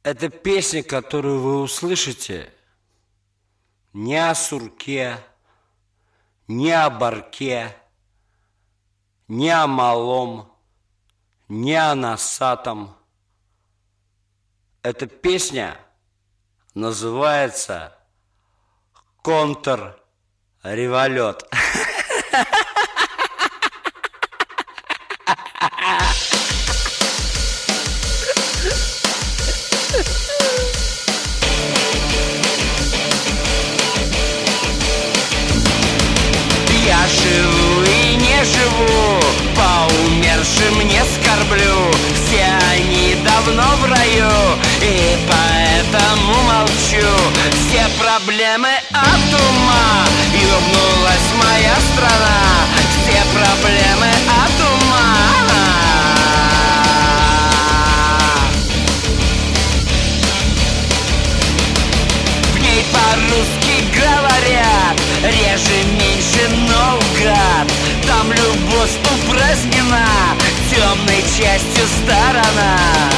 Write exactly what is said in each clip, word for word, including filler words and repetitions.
Эта песня, которую вы услышите, не о сурке, не о барке, не о малом, не о носатом. Эта песня называется «Контрреволет». Я живу и не живу, по умершим не скорблю. Все они давно в раю, и поэтому молчу. Все проблемы от ума, ёбнулась моя страна. Все проблемы от ума. В ней по-русски говорят, реже, меньше, наугад. Там любовь упразднена, темной частью сторона.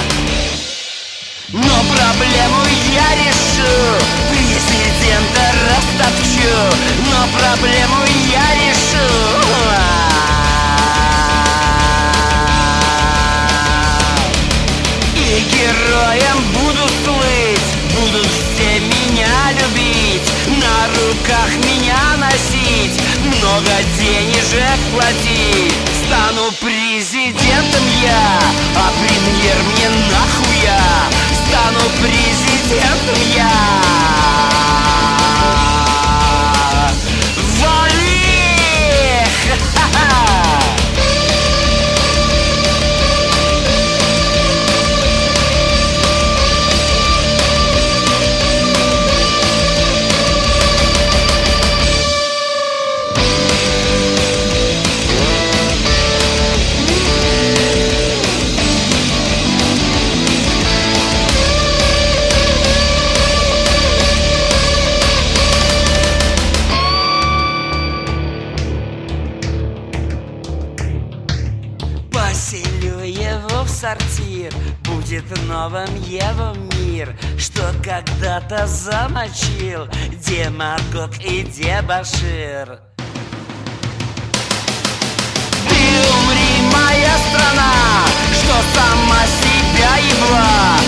Но проблему я решу, президента растопчу. Но проблему я решу. И героем буду слыть, будут все меня любить, на руках меня носить, много денежек платить. Стану президентом я, а премьер мне нахуя. Стану президентом я. Вали! Ха-ха-ха! Поселю его в сортир, будет новым его мир, что когда-то замочил демагог и дебошир. Ты умри, моя страна, что сама себя ебла.